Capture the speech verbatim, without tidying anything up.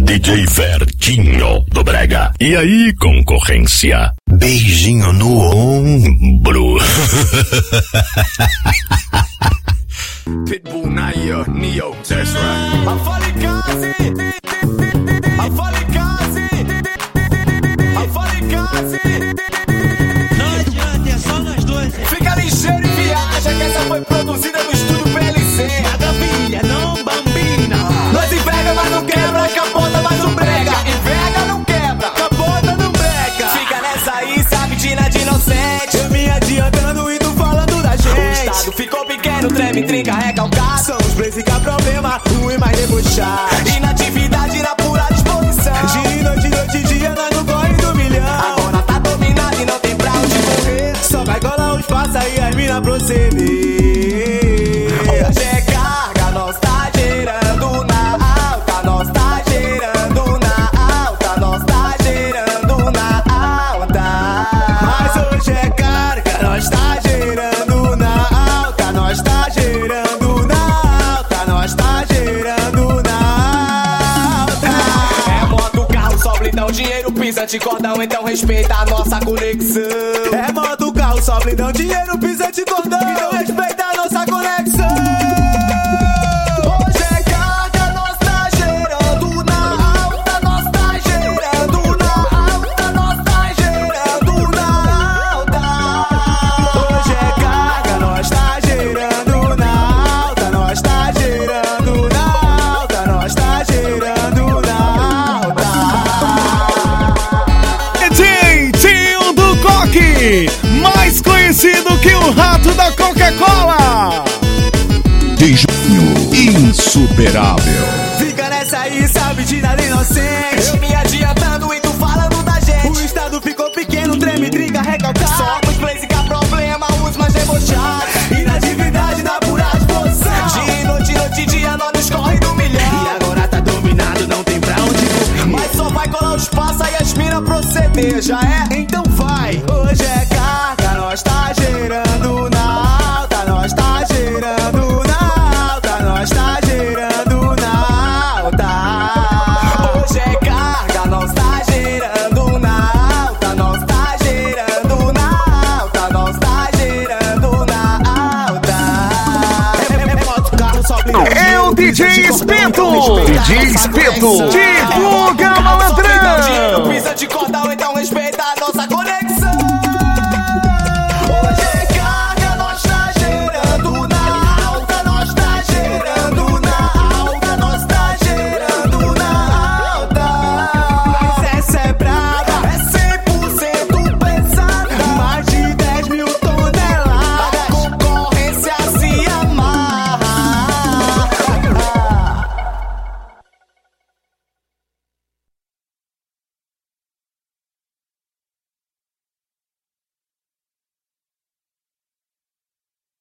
D J Vertinho do Brega. E aí, concorrência? Beijinho no ombro. Pitbull, Naya, Neo, that's right. A Falicase, a Falicase, a Falicase. Não adianta, é só nós dois. Fica ligeiro e viaja, que essa foi produzida no estúdio P L C. Maravilha, não bambina. Nós invega, mas não quebra, capota, mas não brega. Invega, não quebra, capota, não brega. Fica nessa aí, sabe, Dina de inocente. Eu me adiantando e tu falando da gente. O estado ficou pequeno, treme, trinca, recalcado. São os plays que há problema, ruim, mas debochar. Inatividade na pura disposição. De noite, noite, dia, nós no corre do milhão. Agora tá dominado e não tem pra onde correr. Só vai colar os passa e as mina proceder. Hoje é carga, nós tá gerando na alta. Nós tá gerando na alta. Nós tá gerando na alta. Mas hoje é carga, nós tá gerando na alta. Nós tá gerando na alta. Nós tá gerando na alta. É moto, carro, só blindão, dinheiro, pisante, cordão. Então respeita a nossa conexão. É moto, carro, só blindão, dinheiro, pisante, cordão. Então respeita a nossa conexão. Hoje é carga, nós tá gerando na alta. Nós tá gerando na alta. Nós tá gerando na alta. Hoje é carga, nós tá gerando na alta. Nós tá gerando na alta. Nós tá gerando na alta. D J Tio do Coque, mais conhecido que o rato da Coca-Cola. D J insuperável. Fica nessa aí, sabe, de nada inocente. Eu me adiantando e tu falando da gente. O estado ficou pequeno, treme, trinca, recalcado. Só os plays que há problema, os mais debochados. Inatividade na pura disposição. De noite, noite, dia, nós nos corre do milhão. E agora tá dominado, não tem pra onde correr. Mas só vai colar os passa e as mina proceder, já é? Então vai. Hoje é carga, nós tá gerando na alta. Nós tá gerando na alta. Nós tá gerando na alta. Hoje é carga, nós tá gerando na alta. Nós tá gerando na alta. Nós tá gerando na alta. É, é, é moto, carro, só blindão. É o D J Espeto. D J Espeto.